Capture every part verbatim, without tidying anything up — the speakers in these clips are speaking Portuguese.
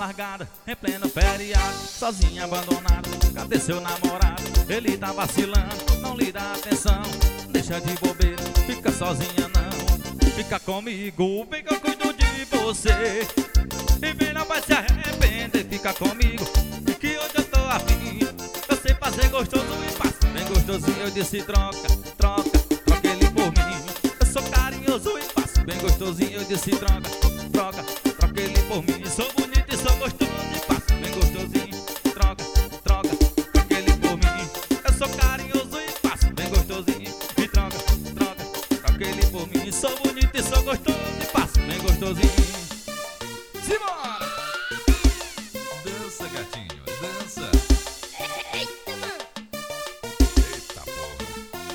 largada em pleno feriado, sozinha, abandonada. Cadê seu namorado? Ele tá vacilando, não lhe dá atenção. Deixa de bobeira, fica sozinha não. Fica comigo, vem que eu cuido de você. E vem, não vai se arrepender. Fica comigo, que hoje eu tô afim. Eu sei fazer gostoso e fácil, bem gostosinho. Eu disse troca, troca, troca ele por mim. Eu sou carinhoso e fácil, bem gostosinho. Eu disse troca, troca, troca ele por mim. Sou bonito e sou gostoso e fácil, bem gostosinho. Troca, troca, troca ele por mim. Eu sou carinhoso e fácil, bem gostosinho. E troca, troca, troca ele por mim. Sou bonito e sou gostoso e fácil, bem gostosinho. Simbora! Dança, gatinho, dança. Eita, mano. Eita porra.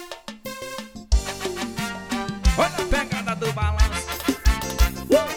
Olha a pegada do balanço. Uh!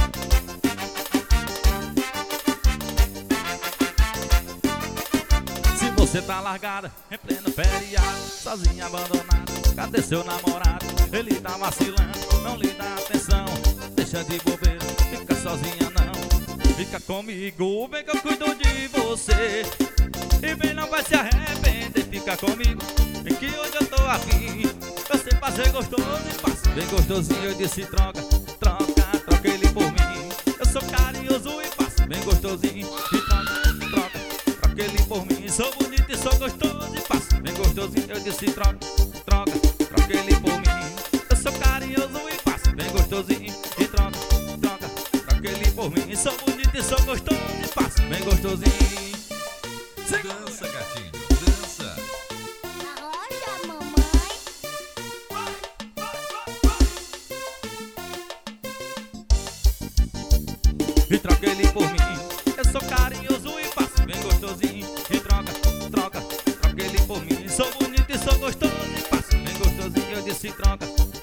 Se você tá largada em pleno feriado, sozinha, abandonada, cadê seu namorado? Ele tá vacilando, não lhe dá atenção. Deixa de bobeira, fica sozinha não. Fica comigo, vem que eu cuido de você. E vem, não vai se arrepender. Fica comigo, vem que hoje eu tô afim. Eu sei fazer gostoso e fácil, bem gostosinho. Eu disse troca, troca, troca ele por mim. Eu sou carinhoso e fácil, bem gostosinho. E troca, troca, troca ele por mim. Sou bonito e sou gostoso e fácil, bem gostosinho. Eu disse troca, troca, troca ele por mim. Eu sou carinhoso e fácil, bem gostosinho. E troca, troca, troca ele por mim. Sou bonito e sou gostoso e fácil, bem gostosinho. Dança, gatinho, dança. Arrocha, mamãe. E troca ele por mim. Eu sou carinhoso e fácil, bem gostosinho. E troca, troca, troca ele por mim. Sou bonito e sou gostoso e fácil, bem gostosinho. Eu disse troca,